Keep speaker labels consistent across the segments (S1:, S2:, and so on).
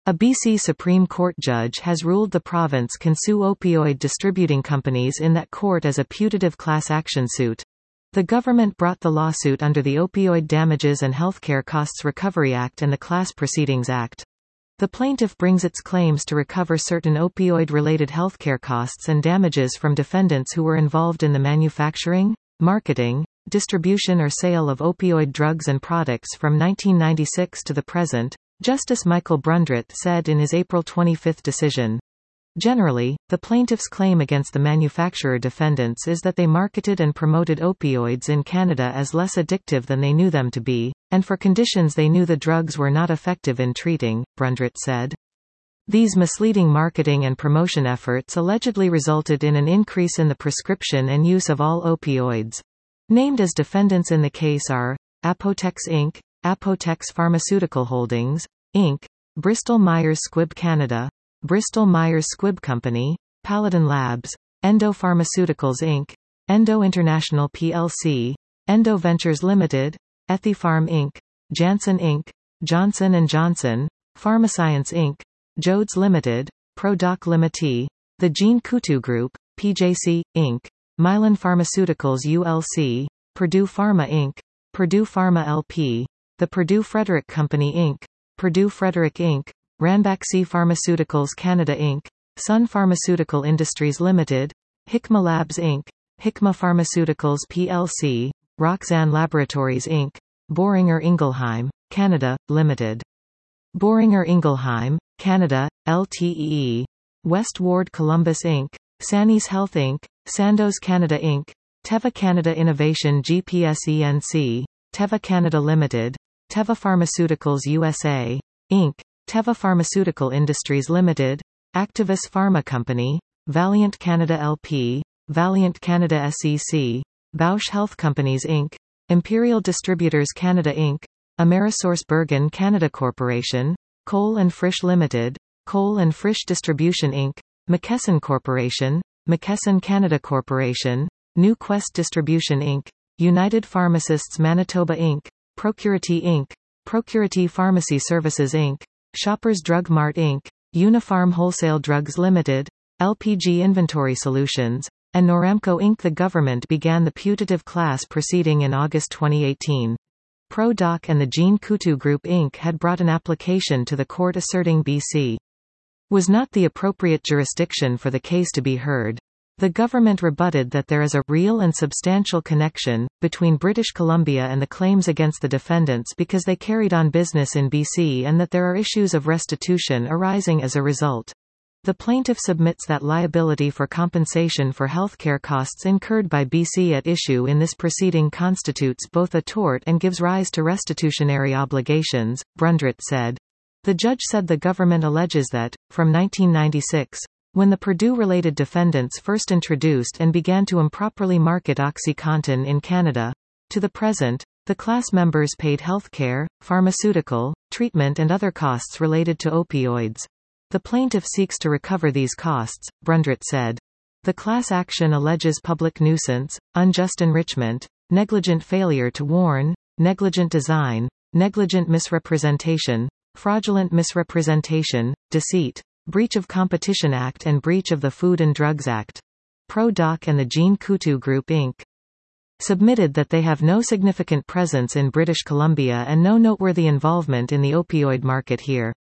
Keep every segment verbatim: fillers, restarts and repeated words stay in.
S1: A B C Supreme Court judge has ruled the province can sue opioid distributing companies in that court as a putative class action suit. The government brought the lawsuit under the Opioid Damages and Healthcare Costs Recovery Act and the Class Proceedings Act. The plaintiff brings its claims to recover certain opioid-related healthcare costs and damages from defendants who were involved in the manufacturing, marketing, distribution or sale of opioid drugs and products from nineteen ninety-six to the present, Justice Michael Brundrett said in his April twenty-fifth decision. Generally, the plaintiff's claim against the manufacturer defendants is that they marketed and promoted opioids in Canada as less addictive than they knew them to be, and for conditions they knew the drugs were not effective in treating, Brundrett said. These misleading marketing and promotion efforts allegedly resulted in an increase in the prescription and use of all opioids. Named as defendants in the case are Apotex Incorporated, Apotex Pharmaceutical Holdings, Incorporated, Bristol-Myers Squibb Canada, Bristol-Myers Squibb Company, Paladin Labs, Endo Pharmaceuticals Incorporated, Endo International P L C, Endo Ventures Limited, Ethypharm Incorporated, Janssen Incorporated, Johnson and Johnson, Pharmascience Incorporated, Jodes Limited, Prodoc Limited, The Gene Coutu Group, P J C, Incorporated, Mylan Pharmaceuticals U L C, Purdue Pharma Incorporated, Purdue Pharma L P, The Purdue Frederick Company Incorporated, Purdue Frederick Incorporated, Ranbaxy Pharmaceuticals Canada Incorporated, Sun Pharmaceutical Industries Limited, Hikma Labs Incorporated, Hikma Pharmaceuticals P L C, Roxanne Laboratories Incorporated, Boehringer Ingelheim, Canada, Limited. Boehringer Ingelheim, Canada, L T E E, West Ward Columbus Incorporated, Sannis Health Incorporated, Sandoz Canada Incorporated, Teva Canada Innovation G P S E N C, Teva Canada Limited, Teva Pharmaceuticals U S A, Incorporated, Teva Pharmaceutical Industries Limited, Actavis Pharma Company, Valiant Canada L P, Valiant Canada S E C, Bausch Health Companies Incorporated, Imperial Distributors Canada Incorporated, Amerisource Bergen Canada Corporation, Cole and Frisch Limited, Cole and Frisch Distribution Incorporated, McKesson Corporation, McKesson Canada Corporation, New Quest Distribution Incorporated, United Pharmacists Manitoba Incorporated, Procurity Incorporated, Procurity Pharmacy Services Incorporated, Shoppers Drug Mart Incorporated, Unifarm Wholesale Drugs Limited, L P G Inventory Solutions, and Noramco Incorporated. The government began the putative class proceeding in August twenty eighteen. Prodoc and the Gene Coutu Group Incorporated had brought an application to the court asserting B C was not the appropriate jurisdiction for the case to be heard. The government rebutted that there is a real and substantial connection between British Columbia and the claims against the defendants because they carried on business in B C and that there are issues of restitution arising as a result. The plaintiff submits that liability for compensation for healthcare costs incurred by B C at issue in this proceeding constitutes both a tort and gives rise to restitutionary obligations, Brundrett said. The judge said the government alleges that, from nineteen ninety-six, when the Purdue-related defendants first introduced and began to improperly market OxyContin in Canada, to the present, the class members paid health care, pharmaceutical, treatment and other costs related to opioids. The plaintiff seeks to recover these costs, Brundrett said. The class action alleges public nuisance, unjust enrichment, negligent failure to warn, negligent design, negligent misrepresentation, fraudulent misrepresentation, deceit, breach of Competition Act and breach of the Food and Drugs Act. Prodoc and the Gene Coutu Group Incorporated submitted that they have no significant presence in British Columbia and no noteworthy involvement in the opioid market here.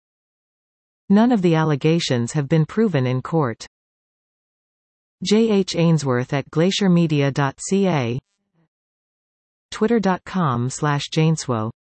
S1: None of the allegations have been proven in court. J H Ainsworth at glacier media dot c a, twitter dot com slash Jainswo